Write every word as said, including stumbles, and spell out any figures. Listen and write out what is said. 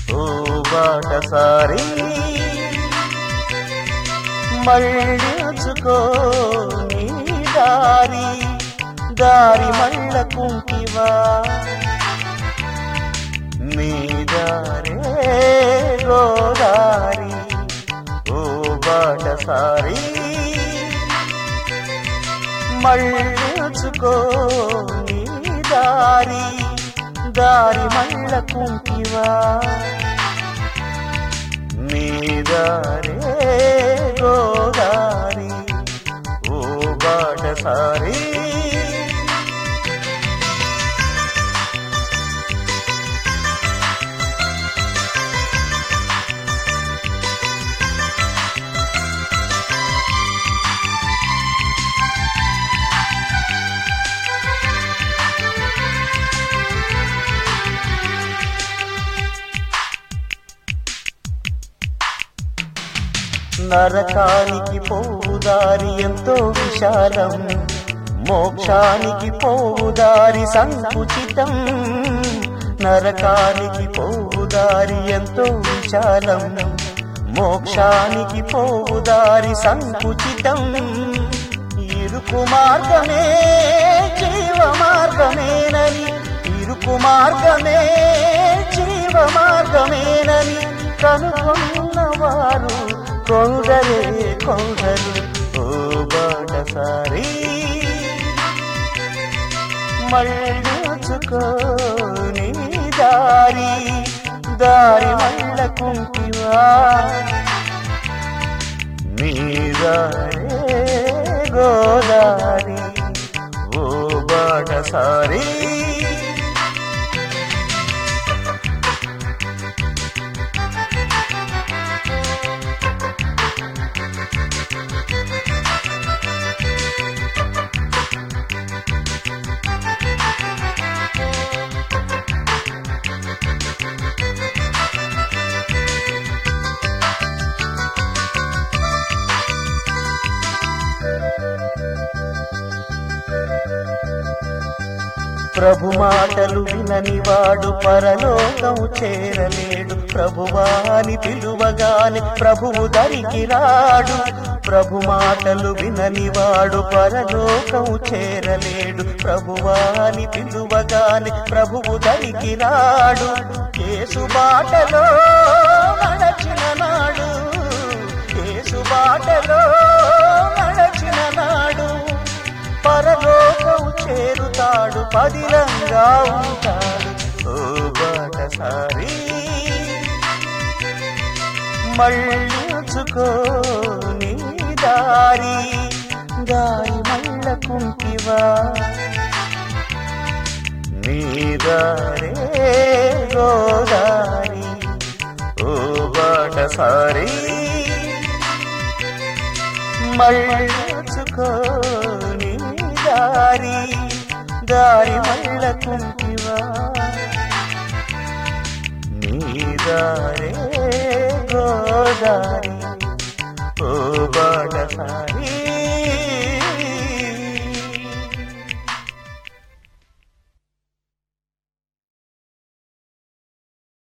ఓ బాటసారి మళ్ళించుకో నీ దారి దారి మళ్ళకుంటివా నీ దారే గోదారి ఓ బాటసారి మళ్ళించుకో నీ దారి దారి మళ్ళకుంటివా నీ దారే గోదారి ఓ బాటసారి నరకానికి పోవుదారి ఎంతో విశాలం మోక్షానికి పోవుదారి సంకుచితం నరకానికి పోవుదారి ఎంతో విశాలం మోక్షానికి పోవుదారి సంకుచితం ఇరుకు మార్గమే జీవ మార్గమేనని ఇరుకు మార్గమే జీవ మార్గమేనని కనుగొన్నవారు కొందరే కొందరు ఓ బాటసారి మళ్ళించుకో నీ దారి దారి మళ్ళకుంటివా నీ దారే గోదారి ఓ బాటసారి ప్రభు మాటలు విననివాడు పరలోకం చేరలేడు ప్రభువాని పిలువగాని ప్రభువు దరికి రాడు ప్రభు మాటలు విననివాడు పరలోకం చేరలేడు ప్రభువాని పిలువగాని ప్రభువు దరికి రాడు యేసు బాటలో నడచిన నాడు యేసు బాటలో నడచిన నాడు పరలోకం చేరుతాడు పదిలంగా ఉంటాడు ఓ బాటసారి మళ్ళించుకో నీ దారి దారి మళ్ళకుంటివా నీ దారే గోదారి ఓ బాటసారి మళ్ళించుకో నీ దారి దారి మళ్ళకుంటివా నీ దారే గోదారి ఓ బాటసారి